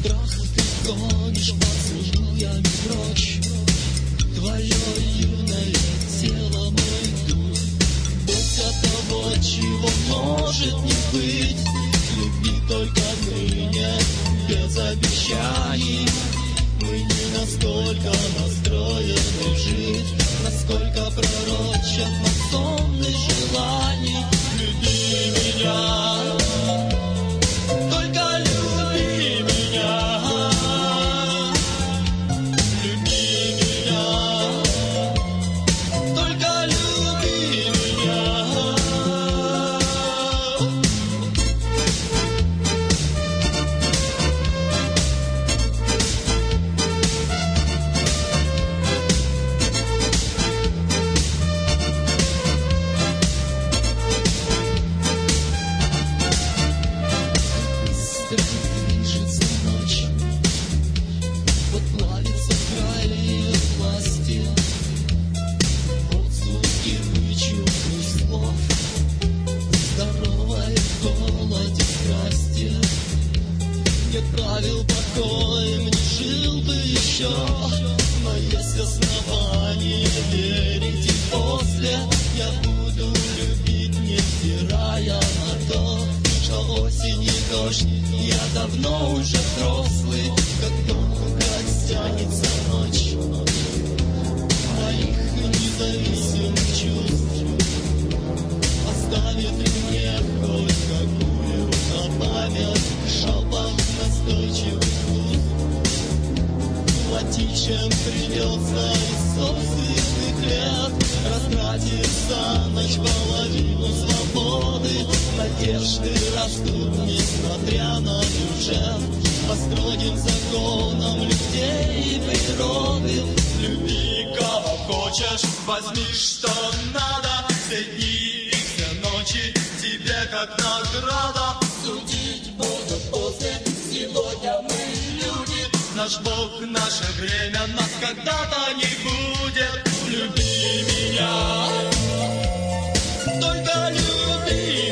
Страх ты гонишь поцелуями прочь, твое юное тело, мой дух. Бойся того, чего может не быть. Люби только ныне, без обещаний. Мы не настолько настроены жить, насколько пророчат нам сонны желаний. Люби меня, только люби меня. Люби меня, только люби меня. Движется ночь, вот плавится край ее власти, отзвуки вычурных слов, здоровая в голоде страсти. Нет правил покоя, не жил бы еще, но есть основания верить, и после я буду любить, невзирая на то, что осень и дождь. Я давно уже взрослый, как долго тянется ночь моих независимых чувств. Оставит мне хоть какую на память шепот настойчивый вкус. Платить, чем придется из собственных лет, растратив за ночь половину свободы. Надежды растут, несмотря на бюджет, по строгим законам людей и природы. Люби кого хочешь, возьми что надо, все дни и все ночи тебе как награда. Судить будут после, сегодня мы люди, наш Бог, наше время, нас когда-то не будет. Люби меня, только люби.